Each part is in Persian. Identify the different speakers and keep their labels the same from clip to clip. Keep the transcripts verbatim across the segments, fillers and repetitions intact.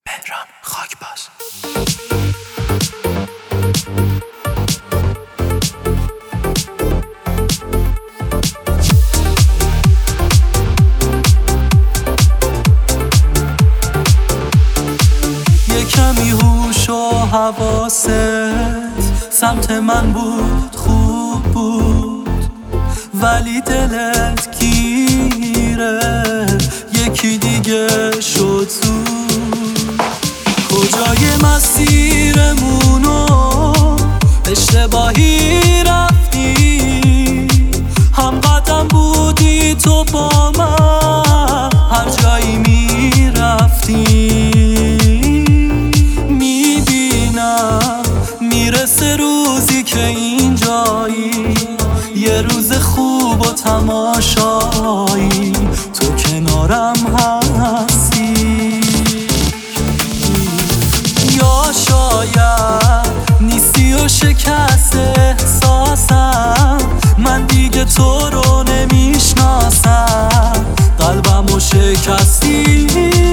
Speaker 1: مهران خاکباز. یه کمی هوش و حواست سمت من بود، خوب بود، ولی دلت گیره یکی دیگه شد زود. کجای مسیرمونو اشتباهی رفتی، هم قدم بودی تو با من هر جایی میرفتی. میبینم میرسه روزی که اینجایی، یه روز خوب و تماشایی، تو کنارم هستی. یا شاید نیستی و شکست احساسم، من دیگه تو رو نمیشناسم، قلبم و شکستی.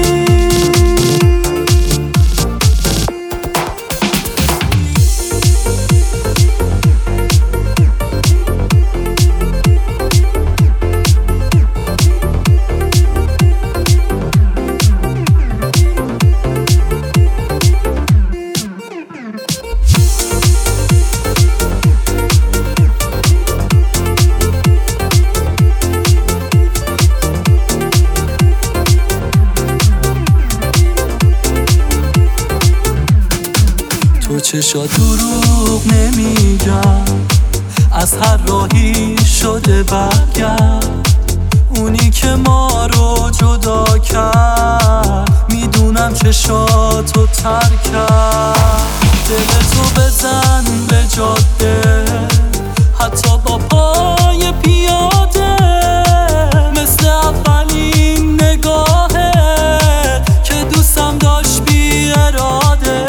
Speaker 1: تو چشات دروغ نمیگم، از هر راهی شده برگرد. اونی که ما رو جدا کرد، میدونم چشاتو ترک کرد. دلتو بزن به جاده، حتی با پای پیاده، مثل اولین نگاهه که دوستم داشت بی اراده.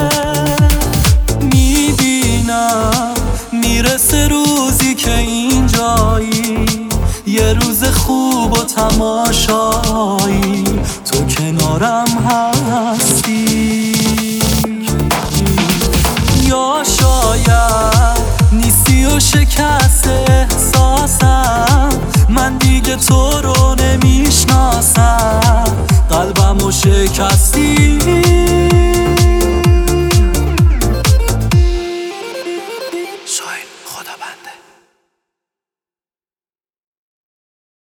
Speaker 1: میرسه روزی که اینجایی، یه روز خوب و تماشایی، تو کنارم هستی. یا شاید نیستی و شکست احساسم، من دیگه تو رو نمیشناسم، قلبم و شکستی.